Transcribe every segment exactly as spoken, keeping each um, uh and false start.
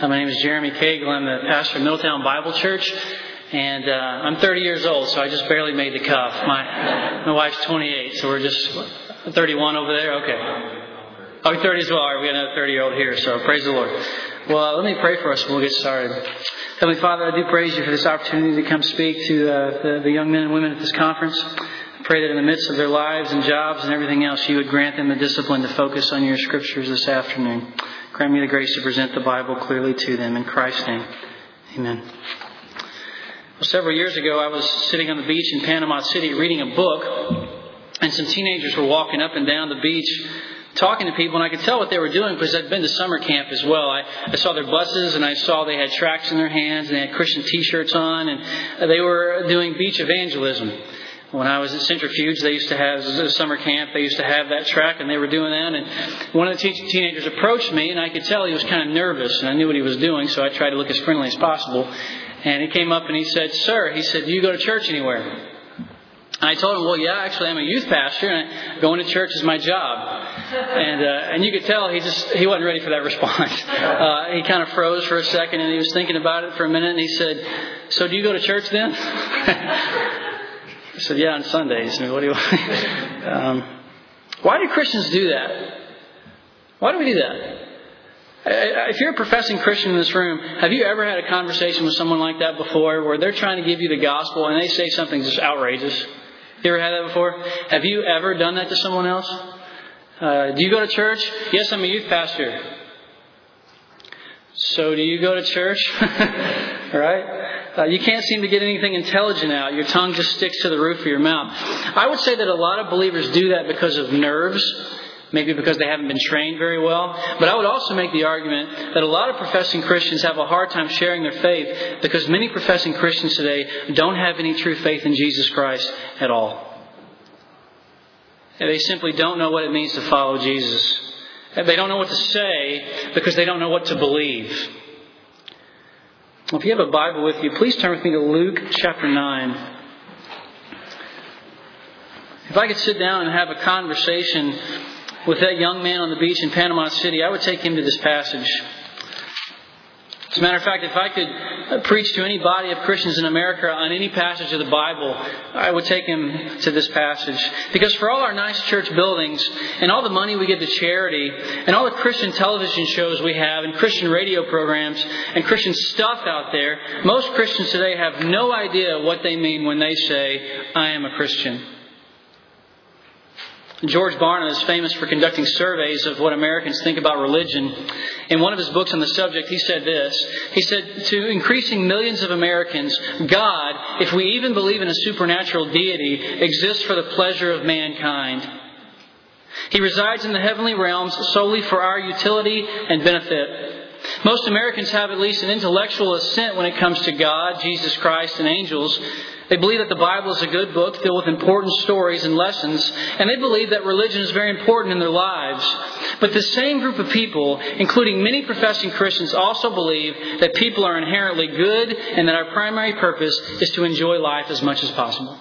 Uh, my name is Jeremy Cagle. I'm the pastor of Middletown Bible Church, and uh, I'm thirty years old, so I just barely made the cuff. My my wife's twenty-eight, so we're just thirty-one over there. Okay. Oh, thirty as well. All right, we got another thirty-year-old here, so praise the Lord. Well, uh, let me pray for us and we'll get started. Heavenly Father, I do praise you for this opportunity to come speak to uh, the, the young men and women at this conference. I pray that in the midst of their lives and jobs and everything else, you would grant them the discipline to focus on your scriptures this afternoon. Grant me the grace to present the Bible clearly to them. In Christ's name, amen. Well, several years ago, I was sitting on the beach in Panama City reading a book, and some teenagers were walking up and down the beach talking to people, and I could tell what they were doing because I'd been to summer camp as well. I, I saw their buses, and I saw they had tracts in their hands, and they had Christian T-shirts on, and they were doing beach evangelism. When I was at Centrifuge, they used to have a summer camp. They used to have that track, and they were doing that. And one of the te- teenagers approached me, and I could tell he was kind of nervous, and I knew what he was doing, so I tried to look as friendly as possible. And he came up and he said, "Sir," he said, "do you go to church anywhere?" And I told him, "Well, yeah, actually, I'm a youth pastor, and going to church is my job." And uh, and you could tell he just he wasn't ready for that response. Uh, he kind of froze for a second, and he was thinking about it for a minute, and he said, "So do you go to church then?" I said, "Yeah, on Sundays." I mean, what do you want? um, why do Christians do that? Why do we do that? If you're a professing Christian in this room, have you ever had a conversation with someone like that before where they're trying to give you the gospel and they say something just outrageous? You ever had that before? Have you ever done that to someone else? Uh, do you go to church? Yes, I'm a youth pastor. So do you go to church? Right? Uh, you can't seem to get anything intelligent out. Your tongue just sticks to the roof of your mouth. I would say that a lot of believers do that because of nerves, maybe because they haven't been trained very well. But I would also make the argument that a lot of professing Christians have a hard time sharing their faith because many professing Christians today don't have any true faith in Jesus Christ at all. They simply don't know what it means to follow Jesus. They don't know what to say because they don't know what to believe. Well, if you have a Bible with you, please turn with me to Luke chapter nine. If I could sit down and have a conversation with that young man on the beach in Panama City, I would take him to this passage. As a matter of fact, if I could preach to any body of Christians in America on any passage of the Bible, I would take him to this passage. Because for all our nice church buildings and all the money we give to charity and all the Christian television shows we have and Christian radio programs and Christian stuff out there, most Christians today have no idea what they mean when they say, "I am a Christian." George Barna is famous for conducting surveys of what Americans think about religion. In one of his books on the subject, he said this. He said, "To increasing millions of Americans, God, if we even believe in a supernatural deity, exists for the pleasure of mankind. He resides in the heavenly realms solely for our utility and benefit. Most Americans have at least an intellectual assent when it comes to God, Jesus Christ, and angels. They believe that the Bible is a good book filled with important stories and lessons, and they believe that religion is very important in their lives. But the same group of people, including many professing Christians, also believe that people are inherently good and that our primary purpose is to enjoy life as much as possible."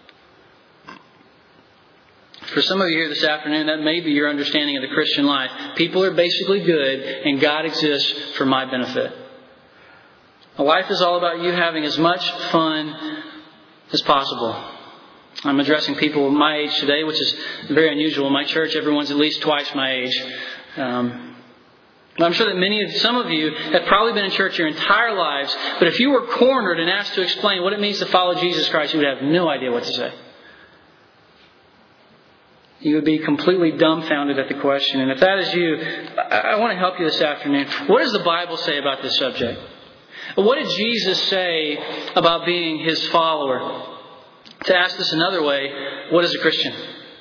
For some of you here this afternoon, that may be your understanding of the Christian life. People are basically good, and God exists for my benefit. Life is all about you having as much fun as possible. I'm addressing people my age today, which is very unusual. In my church, everyone's at least twice my age. Um, I'm sure that many of some of you have probably been in church your entire lives, but if you were cornered and asked to explain what it means to follow Jesus Christ, you would have no idea what to say. You would be completely dumbfounded at the question. And if that is you, I want to help you this afternoon. What does the Bible say about this subject? What did Jesus say about being His follower? To ask this another way, what is a Christian?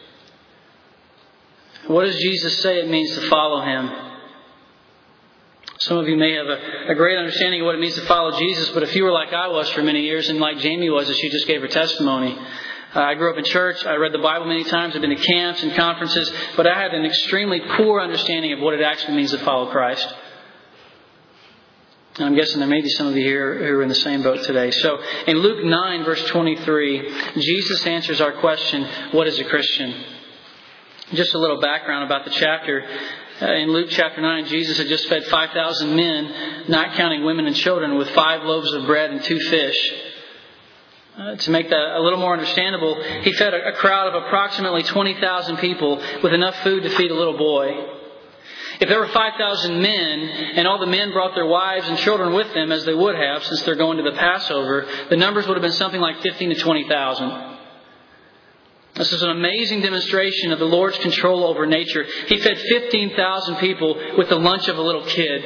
What does Jesus say it means to follow Him? Some of you may have a, a great understanding of what it means to follow Jesus, but if you were like I was for many years and like Jamie was as she just gave her testimony, uh, I grew up in church, I read the Bible many times, I've been to camps and conferences, but I had an extremely poor understanding of what it actually means to follow Christ. And I'm guessing there may be some of you here who are in the same boat today. So in Luke nine, verse twenty-three, Jesus answers our question, what is a Christian? Just a little background about the chapter. Uh, in Luke chapter nine, Jesus had just fed five thousand men, not counting women and children, with five loaves of bread and two fish. Uh, to make that a little more understandable, He fed a, a crowd of approximately twenty thousand people with enough food to feed a little boy. If there were five thousand men, and all the men brought their wives and children with them, as they would have since they're going to the Passover, the numbers would have been something like fifteen to twenty thousand. This is an amazing demonstration of the Lord's control over nature. He fed fifteen thousand people with the lunch of a little kid.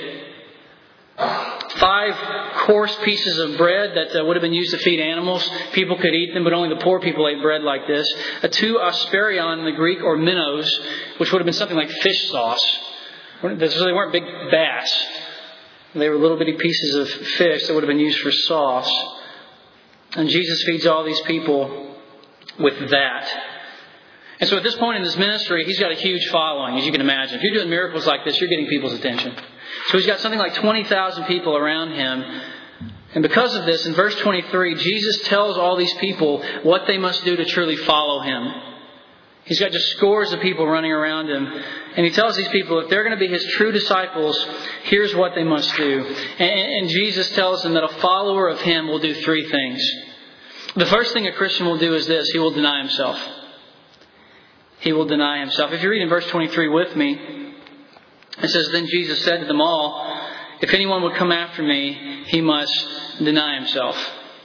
Five coarse pieces of bread that uh, would have been used to feed animals. People could eat them, but only the poor people ate bread like this. Uh, two asperion in the Greek, or minnows, which would have been something like fish sauce. So they weren't big bass. They were little bitty pieces of fish that would have been used for sauce. And Jesus feeds all these people with that. And so at this point in his ministry, he's got a huge following, as you can imagine. If you're doing miracles like this, you're getting people's attention. So he's got something like twenty thousand people around him. And because of this, in verse twenty-three, Jesus tells all these people what they must do to truly follow him. He's got just scores of people running around him. And he tells these people, if they're going to be his true disciples, here's what they must do. And, and Jesus tells them that a follower of him will do three things. The first thing a Christian will do is this. He will deny himself. He will deny himself. If you read in verse twenty-three with me, it says, then Jesus said to them all, if anyone would come after me, he must deny himself.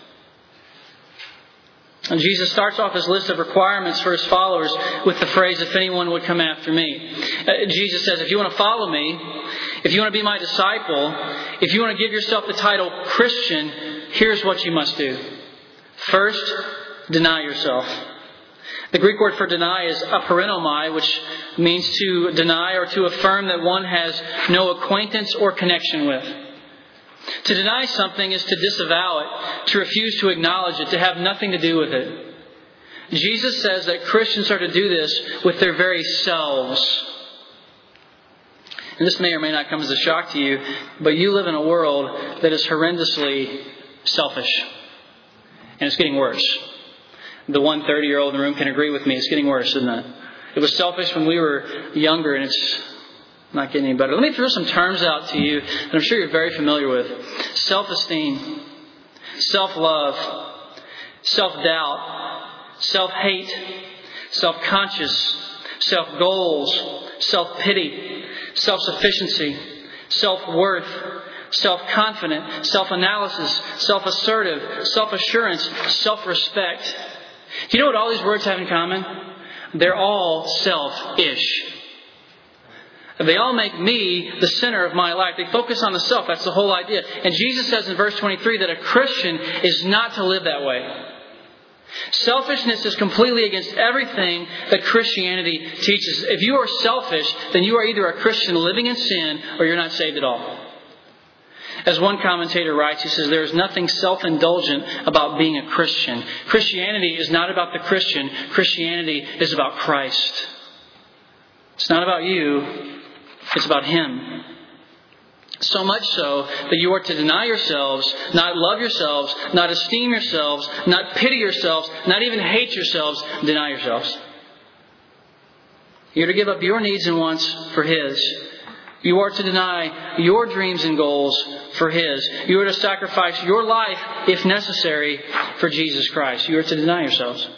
And Jesus starts off his list of requirements for his followers with the phrase, if anyone would come after me. Uh, Jesus says, if you want to follow me, if you want to be my disciple, if you want to give yourself the title Christian, here's what you must do. First, deny yourself. The Greek word for deny is apeironomai, which means to deny or to affirm that one has no acquaintance or connection with. To deny something is to disavow it, to refuse to acknowledge it, to have nothing to do with it. Jesus says that Christians are to do this with their very selves. And this may or may not come as a shock to you, but you live in a world that is horrendously selfish. And it's getting worse. The one thirty-year-old in the room can agree with me. It's getting worse, isn't it? It was selfish when we were younger, and it's not getting any better. Let me throw some terms out to you that I'm sure you're very familiar with. Self-esteem, self-love, self-doubt, self-hate, self-conscious, self-goals, self-pity, self-sufficiency, self-worth, self-confident, self-analysis, self-assertive, self-assurance, self-respect. Do you know what all these words have in common? They're all self-ish. They all make me the center of my life. They focus on the self. That's the whole idea. And Jesus says in verse twenty-three that a Christian is not to live that way. Selfishness is completely against everything that Christianity teaches. If you are selfish, then you are either a Christian living in sin or you're not saved at all. As one commentator writes, he says, there is nothing self-indulgent about being a Christian. Christianity is not about the Christian. Christianity is about Christ. It's not about you. It's about Him. So much so that you are to deny yourselves, not love yourselves, not esteem yourselves, not pity yourselves, not even hate yourselves. Deny yourselves. You're to give up your needs and wants for His. You are to deny your dreams and goals for His. You are to sacrifice your life, if necessary, for Jesus Christ. You are to deny yourselves.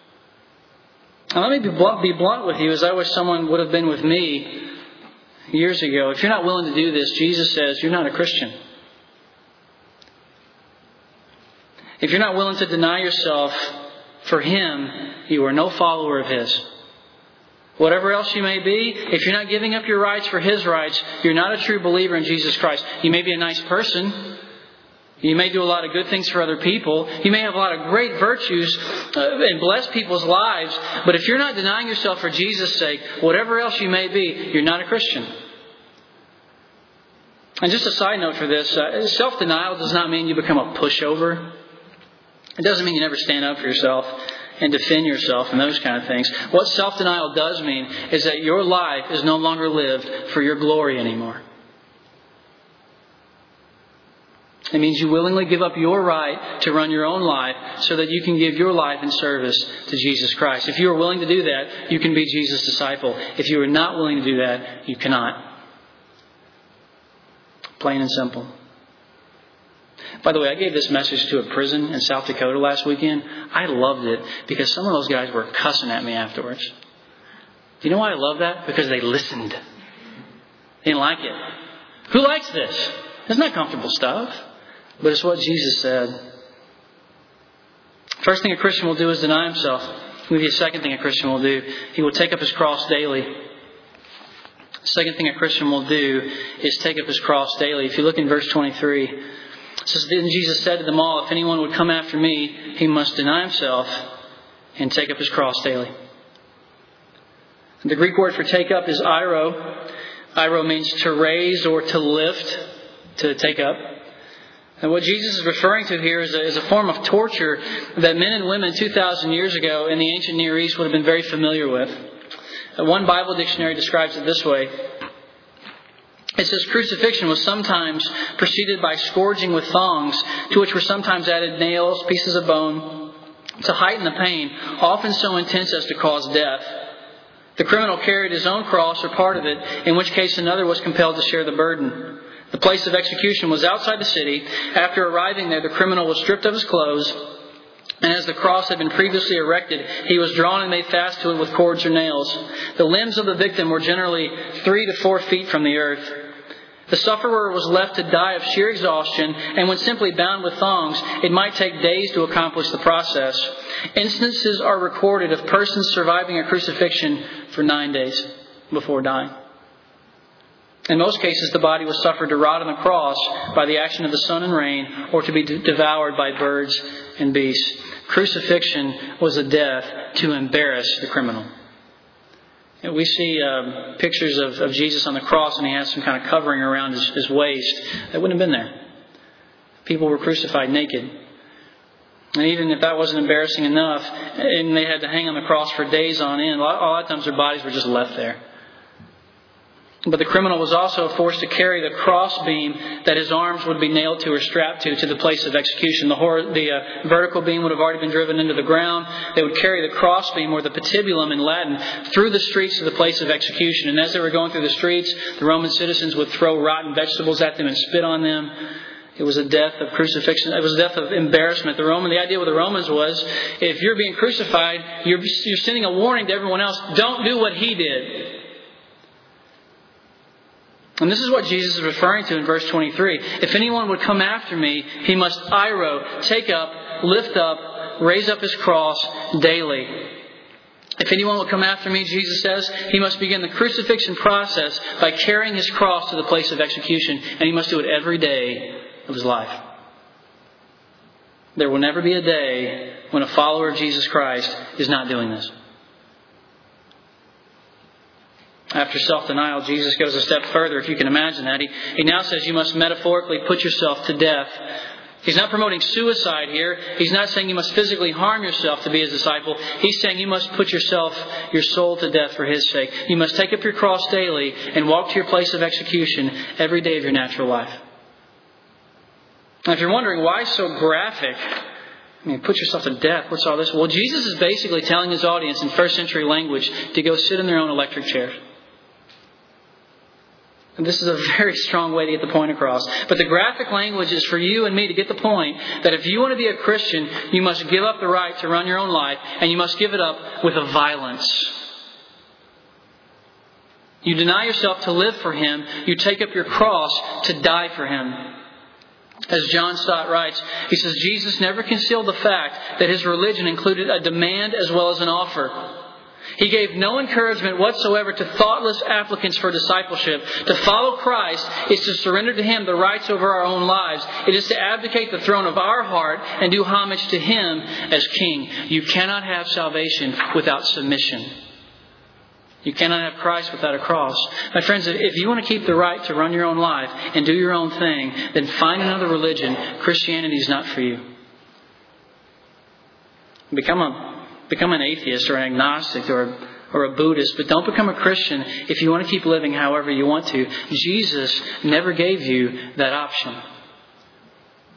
Now, let me be blunt, be blunt with you, as I wish someone would have been with me years ago. If you're not willing to do this, Jesus says you're not a Christian. If you're not willing to deny yourself for Him, you are no follower of His. Whatever else you may be, if you're not giving up your rights for His rights, you're not a true believer in Jesus Christ. You may be a nice person. You may do a lot of good things for other people. You may have a lot of great virtues and bless people's lives. But if you're not denying yourself for Jesus' sake, whatever else you may be, you're not a Christian. And just a side note for this, uh, self-denial does not mean you become a pushover. It doesn't mean you never stand up for yourself and defend yourself and those kind of things. What self-denial does mean is that your life is no longer lived for your glory anymore. It means you willingly give up your right to run your own life so that you can give your life in service to Jesus Christ. If you are willing to do that, you can be Jesus' disciple. If you are not willing to do that, you cannot. Plain and simple. By the way, I gave this message to a prison in South Dakota last weekend. I loved it because some of those guys were cussing at me afterwards. Do you know why I love that? Because they listened. They didn't like it. Who likes this? It's not comfortable stuff. But it's what Jesus said. First thing a Christian will do is deny himself. I'll give you a second thing a Christian will do. He will take up his cross daily. Second thing a Christian will do is take up his cross daily. If you look in verse twenty-three, it says, Then Jesus said to them all, if anyone would come after me, he must deny himself and take up his cross daily. The Greek word for take up is airo. Airo means to raise or to lift, to take up. And what Jesus is referring to here is a, is a form of torture that men and women two thousand years ago in the ancient Near East would have been very familiar with. Uh, one Bible dictionary describes it this way. It says crucifixion was sometimes preceded by scourging with thongs, to which were sometimes added nails, pieces of bone, to heighten the pain, often so intense as to cause death. The criminal carried his own cross or part of it, in which case another was compelled to share the burden. The place of execution was outside the city. After arriving there, the criminal was stripped of his clothes, and as the cross had been previously erected, he was drawn and made fast to it with cords or nails. The limbs of the victim were generally three to four feet from the earth. The sufferer was left to die of sheer exhaustion, and when simply bound with thongs, it might take days to accomplish the process. Instances are recorded of persons surviving a crucifixion for nine days before dying. In most cases, the body was suffered to rot on the cross by the action of the sun and rain, or to be d- devoured by birds and beasts. Crucifixion was a death to embarrass the criminal. And we see um, pictures of, of Jesus on the cross, and he has some kind of covering around his, his waist. That wouldn't have been there. People were crucified naked. And even if that wasn't embarrassing enough, and they had to hang on the cross for days on end, a lot, a lot of times their bodies were just left there. But the criminal was also forced to carry the crossbeam that his arms would be nailed to or strapped to to the place of execution. The, hor- the uh, vertical beam would have already been driven into the ground. They would carry the crossbeam, or the patibulum in Latin, through the streets to the place of execution. And as they were going through the streets, the Roman citizens would throw rotten vegetables at them and spit on them. It was a death of crucifixion. It was a death of embarrassment. The Roman, the idea with the Romans was, if you're being crucified, you're, you're sending a warning to everyone else. Don't do what he did. And this is what Jesus is referring to in verse twenty-three. If anyone would come after me, he must airo, take up, lift up, raise up his cross daily. If anyone will come after me, Jesus says, he must begin the crucifixion process by carrying his cross to the place of execution. And he must do it every day of his life. There will never be a day when a follower of Jesus Christ is not doing this. After self-denial, Jesus goes a step further, if you can imagine that. He, he now says you must metaphorically put yourself to death. He's not promoting suicide here. He's not saying you must physically harm yourself to be his disciple. He's saying you must put yourself, your soul to death for his sake. You must take up your cross daily and walk to your place of execution every day of your natural life. Now, if you're wondering why so graphic, I mean, put yourself to death, what's all this? Well, Jesus is basically telling his audience in first century language to go sit in their own electric chairs. And this is a very strong way to get the point across. But the graphic language is for you and me to get the point that if you want to be a Christian, you must give up the right to run your own life, and you must give it up with a violence. You deny yourself to live for him. You take up your cross to die for him. As John Stott writes, he says, Jesus never concealed the fact that his religion included a demand as well as an offer. He gave no encouragement whatsoever to thoughtless applicants for discipleship. To follow Christ is to surrender to him the rights over our own lives. It is to abdicate the throne of our heart and do homage to him as king. You cannot have salvation without submission. You cannot have Christ without a cross. My friends, if you want to keep the right to run your own life and do your own thing, then find another religion. Christianity is not for you. Become a Become an atheist or an agnostic or, or a Buddhist, but don't become a Christian if you want to keep living however you want to. Jesus never gave you that option.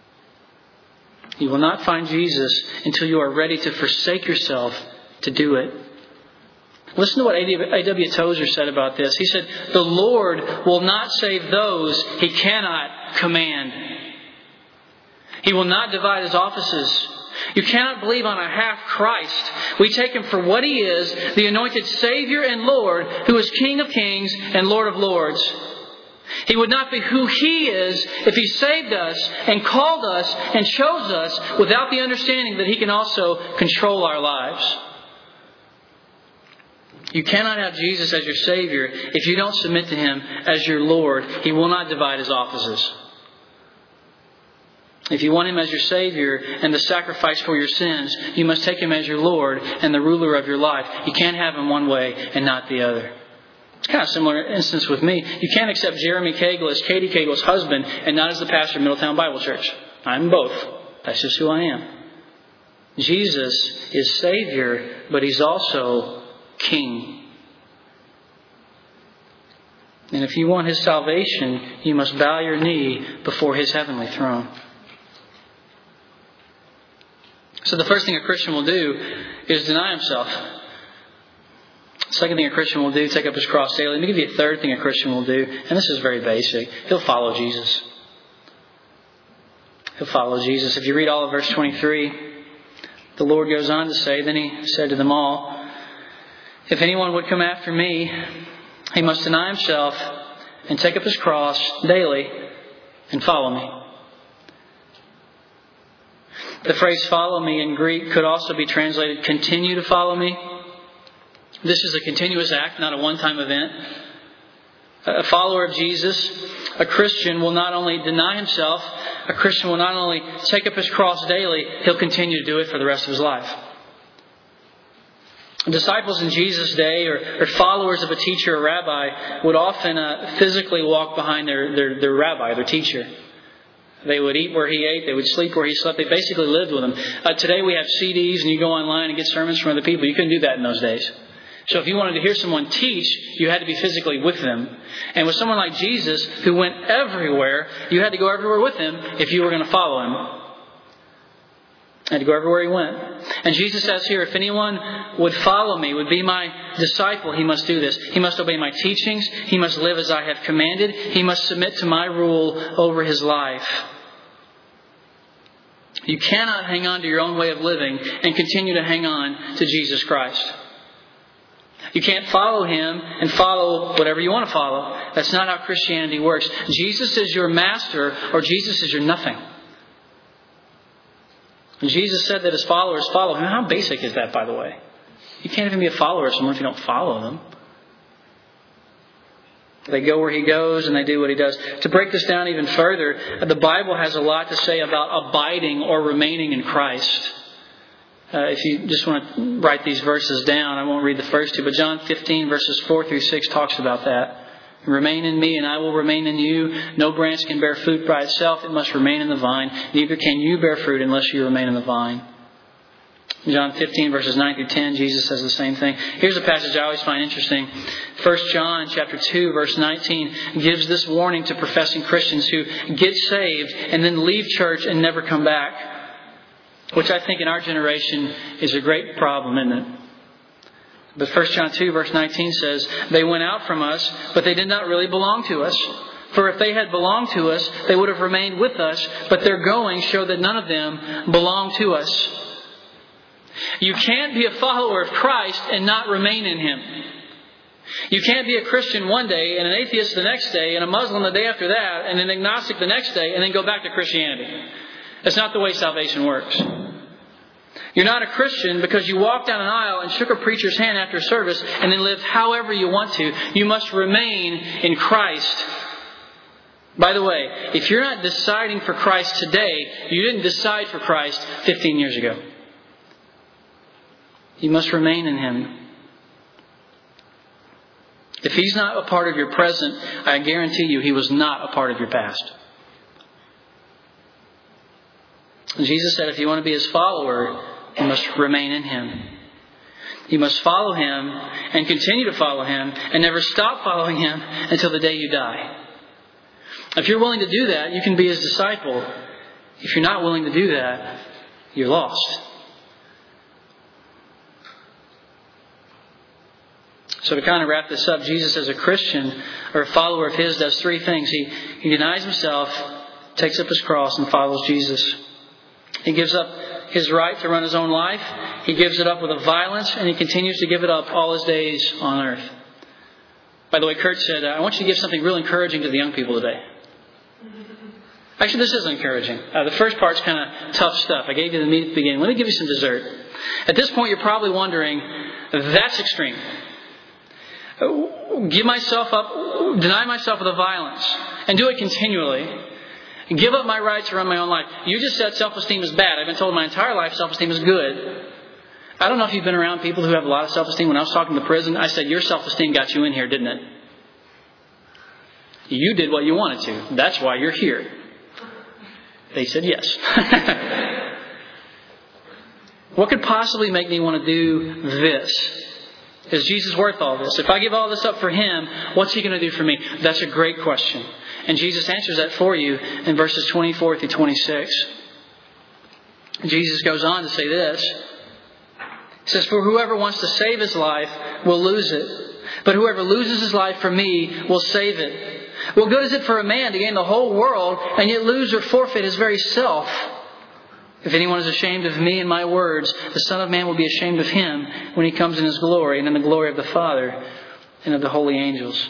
You will not find Jesus until you are ready to forsake yourself to do it. Listen to what A W Tozer said about this. He said, "The Lord will not save those He cannot command. He will not divide His offices. You cannot believe on a half Christ. We take Him for what He is, the anointed Savior and Lord, who is King of kings and Lord of lords. He would not be who He is if He saved us and called us and chose us without the understanding that He can also control our lives." You cannot have Jesus as your Savior if you don't submit to Him as your Lord. He will not divide His offices. If you want Him as your Savior and the sacrifice for your sins, you must take Him as your Lord and the ruler of your life. You can't have Him one way and not the other. It's kind of a similar instance with me. You can't accept Jeremy Cagle as Katie Cagle's husband and not as the pastor of Middletown Bible Church. I'm both. That's just who I am. Jesus is Savior, but He's also King. And if you want His salvation, you must bow your knee before His heavenly throne. So the first thing a Christian will do is deny himself. The second thing a Christian will do, take up his cross daily. Let me give you a third thing a Christian will do, and this is very basic. He'll follow Jesus. He'll follow Jesus. If you read all of verse twenty-three, the Lord goes on to say, "Then He said to them all, if anyone would come after me, he must deny himself and take up his cross daily and follow me." The phrase "follow me" in Greek could also be translated "continue to follow me." This is a continuous act, not a one-time event. A follower of Jesus, a Christian, will not only deny himself, a Christian will not only take up his cross daily, he'll continue to do it for the rest of his life. Disciples in Jesus' day, or, or followers of a teacher or rabbi, would often uh, physically walk behind their, their, their rabbi, their teacher. They would eat where he ate. They would sleep where he slept. They basically lived with him. Uh, today we have C Ds and you go online and get sermons from other people. You couldn't do that in those days. So if you wanted to hear someone teach, you had to be physically with them. And with someone like Jesus, who went everywhere, you had to go everywhere with Him if you were going to follow Him. You had to go everywhere He went. And Jesus says here, if anyone would follow me, would be my disciple, he must do this. He must obey my teachings. He must live as I have commanded. He must submit to my rule over his life. You cannot hang on to your own way of living and continue to hang on to Jesus Christ. You can't follow Him and follow whatever you want to follow. That's not how Christianity works. Jesus is your master, or Jesus is your nothing. And Jesus said that His followers follow Him. How basic is that, by the way? You can't even be a follower of someone if you don't follow them. They go where He goes and they do what He does. To break this down even further, the Bible has a lot to say about abiding or remaining in Christ. Uh, if you just want to write these verses down, I won't read the first two, but John fifteen verses four through six talks about that. Remain in me and I will remain in you. No branch can bear fruit by itself. It must remain in the vine. Neither can you bear fruit unless you remain in the vine. John fifteen verses nine through ten, Jesus says the same thing. Here's a passage I always find interesting. First John chapter two verse nineteen gives this warning to professing Christians who get saved and then leave church and never come back. Which I think in our generation is a great problem, isn't it? But First John two verse nineteen says, they went out from us, but they did not really belong to us. For if they had belonged to us, they would have remained with us, but their going showed that none of them belonged to us. You can't be a follower of Christ and not remain in Him. You can't be a Christian one day and an atheist the next day and a Muslim the day after that and an agnostic the next day and then go back to Christianity. That's not the way salvation works. You're not a Christian because you walked down an aisle and shook a preacher's hand after service and then lived however you want to. You must remain in Christ. By the way, if you're not deciding for Christ today, you didn't decide for Christ fifteen years ago. You must remain in Him. If He's not a part of your present, I guarantee you He was not a part of your past. Jesus said if you want to be His follower, you must remain in Him. You must follow Him and continue to follow Him and never stop following Him until the day you die. If you're willing to do that, you can be His disciple. If you're not willing to do that, you're lost. So to kind of wrap this up, Jesus as a Christian or a follower of His does three things. He, he denies Himself, takes up His cross, and follows Jesus. He gives up His right to run His own life. He gives it up with a violence, and He continues to give it up all His days on earth. By the way, Kurt said, I want you to give something real encouraging to the young people today. Actually, this is encouraging. Uh, the first part's kind of tough stuff. I gave you the meat at the beginning. Let me give you some dessert. At this point, you're probably wondering, that's extreme. Give myself up, deny myself of the violence, and do it continually. And give up my right to run my own life. You just said self-esteem is bad. I've been told my entire life self-esteem is good. I don't know if you've been around people who have a lot of self-esteem. When I was talking to prison, I said, your self-esteem got you in here, didn't it? You did what you wanted to. That's why you're here. They said yes. What could possibly make me want to do this? Is Jesus worth all this? If I give all this up for Him, what's He going to do for me? That's a great question. And Jesus answers that for you in verses twenty-four through twenty-six. Jesus goes on to say this. He says, for whoever wants to save his life will lose it. But whoever loses his life for me will save it. What good is it for a man to gain the whole world and yet lose or forfeit his very self? If anyone is ashamed of me and my words, the Son of Man will be ashamed of him when He comes in His glory and in the glory of the Father and of the holy angels.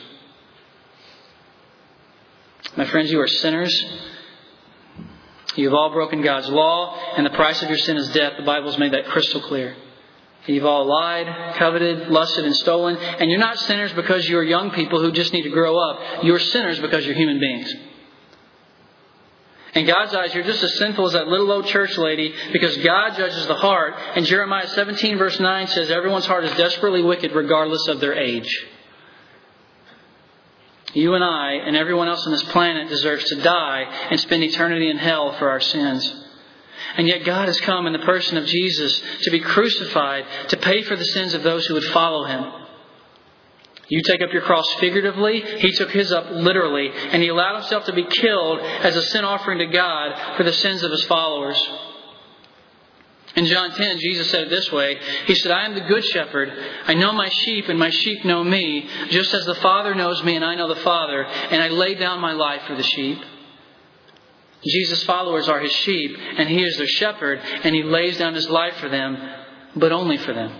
My friends, you are sinners. You've all broken God's law, and the price of your sin is death. The Bible's made that crystal clear. You've all lied, coveted, lusted, and stolen. And you're not sinners because you're young people who just need to grow up. You're sinners because you're human beings. In God's eyes, you're just as sinful as that little old church lady because God judges the heart. And Jeremiah seventeen verse nine says everyone's heart is desperately wicked regardless of their age. You and I and everyone else on this planet deserves to die and spend eternity in hell for our sins. And yet God has come in the person of Jesus to be crucified to pay for the sins of those who would follow Him. You take up your cross figuratively. He took His up literally. And He allowed Himself to be killed as a sin offering to God for the sins of His followers. In John ten, Jesus said it this way. He said, I am the good shepherd. I know my sheep and my sheep know me, just as the Father knows me and I know the Father, and I lay down my life for the sheep. Jesus' followers are His sheep, and He is their shepherd, and He lays down His life for them, but only for them.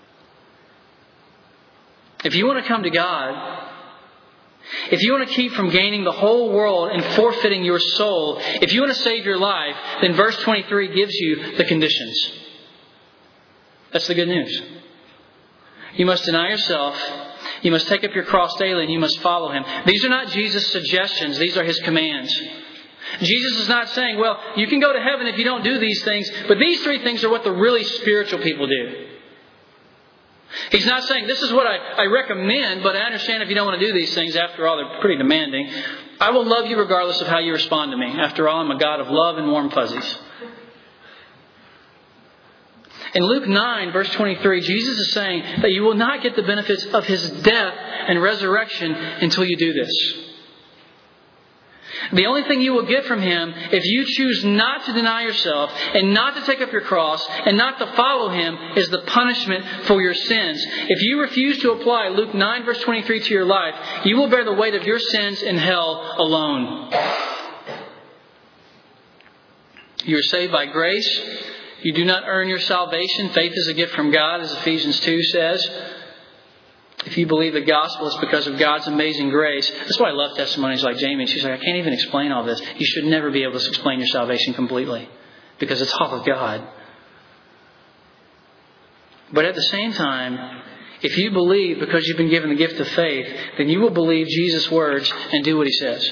If you want to come to God, if you want to keep from gaining the whole world and forfeiting your soul, if you want to save your life, then verse twenty-three gives you the conditions. That's the good news. You must deny yourself. You must take up your cross daily, and you must follow Him. These are not Jesus' suggestions. These are His commands. Jesus is not saying, well, you can go to heaven if you don't do these things, but these three things are what the really spiritual people do. He's not saying, this is what I, I recommend, but I understand if you don't want to do these things. After all, they're pretty demanding. I will love you regardless of how you respond to me. After all, I'm a God of love and warm fuzzies. In Luke nine, verse twenty-three, Jesus is saying that you will not get the benefits of His death and resurrection until you do this. The only thing you will get from Him, if you choose not to deny yourself and not to take up your cross and not to follow Him, is the punishment for your sins. If you refuse to apply Luke nine verse twenty-three to your life, you will bear the weight of your sins in hell alone. You are saved by grace. You do not earn your salvation. Faith is a gift from God, as Ephesians two says. If you believe the gospel, it's because of God's amazing grace. That's why I love testimonies like Jamie. She's like, I can't even explain all this. You should never be able to explain your salvation completely because it's all of God. But at the same time, if you believe because you've been given the gift of faith, then you will believe Jesus' words and do what He says.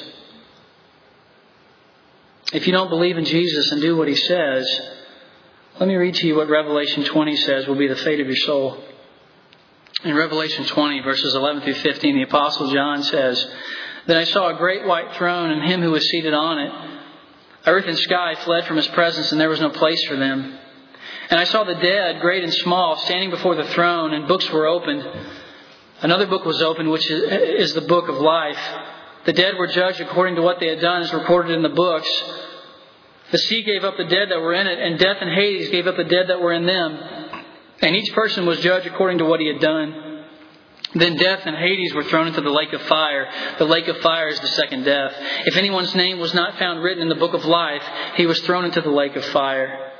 If you don't believe in Jesus and do what He says, let me read to you what Revelation twenty says will be the fate of your soul. In Revelation twenty, verses eleven through fifteen, the Apostle John says, Then I saw a great white throne and Him who was seated on it. Earth and sky fled from His presence, and there was no place for them. And I saw the dead, great and small, standing before the throne, and books were opened. Another book was opened, which is the book of life. The dead were judged according to what they had done, as reported in the books. The sea gave up the dead that were in it, and death and Hades gave up the dead that were in them. And each person was judged according to what he had done. Then death and Hades were thrown into the lake of fire. The lake of fire is the second death. If anyone's name was not found written in the book of life, he was thrown into the lake of fire.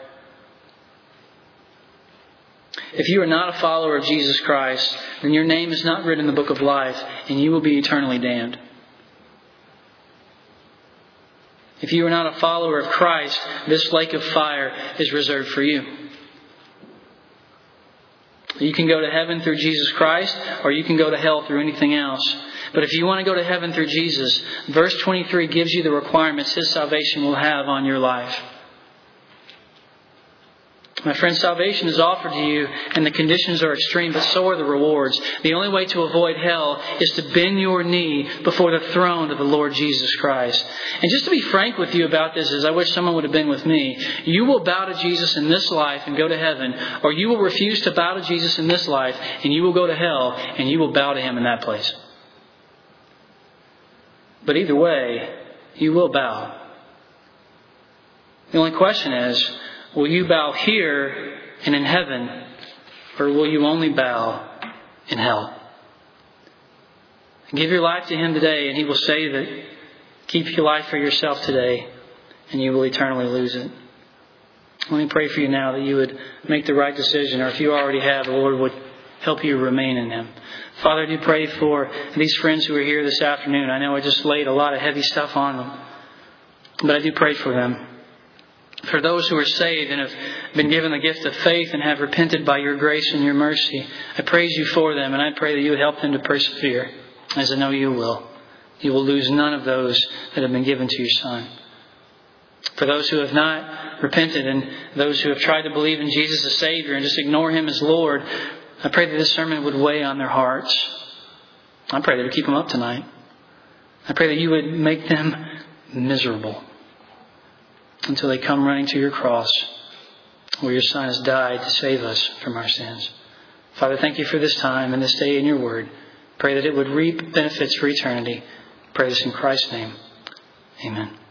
If you are not a follower of Jesus Christ, then your name is not written in the book of life, and you will be eternally damned. If you are not a follower of Christ, this lake of fire is reserved for you. You can go to heaven through Jesus Christ, or you can go to hell through anything else. But if you want to go to heaven through Jesus, verse twenty-three gives you the requirements His salvation will have on your life. My friend, salvation is offered to you, and the conditions are extreme, but so are the rewards. The only way to avoid hell is to bend your knee before the throne of the Lord Jesus Christ. And just to be frank with you about this, as I wish someone would have been with me, you will bow to Jesus in this life and go to heaven, or you will refuse to bow to Jesus in this life, and you will go to hell, and you will bow to Him in that place. But either way, you will bow. The only question is, will you bow here and in heaven, or will you only bow in hell? Give your life to Him today, and He will say that keep your life for yourself today, and you will eternally lose it. Let me pray for you now that you would make the right decision, or if you already have, the Lord would help you remain in Him. Father, I do pray for these friends who are here this afternoon. I know I just laid a lot of heavy stuff on them, but I do pray for them. For those who are saved and have been given the gift of faith and have repented by your grace and your mercy, I praise you for them, and I pray that you would help them to persevere, as I know you will. You will lose none of those that have been given to your Son. For those who have not repented and those who have tried to believe in Jesus as Savior and just ignore Him as Lord, I pray that this sermon would weigh on their hearts. I pray that it would keep them up tonight. I pray that you would make them miserable until they come running to your cross, where your Son has died to save us from our sins. Father, thank you for this time and this day in your word. Pray that it would reap benefits for eternity. Pray this in Christ's name. Amen.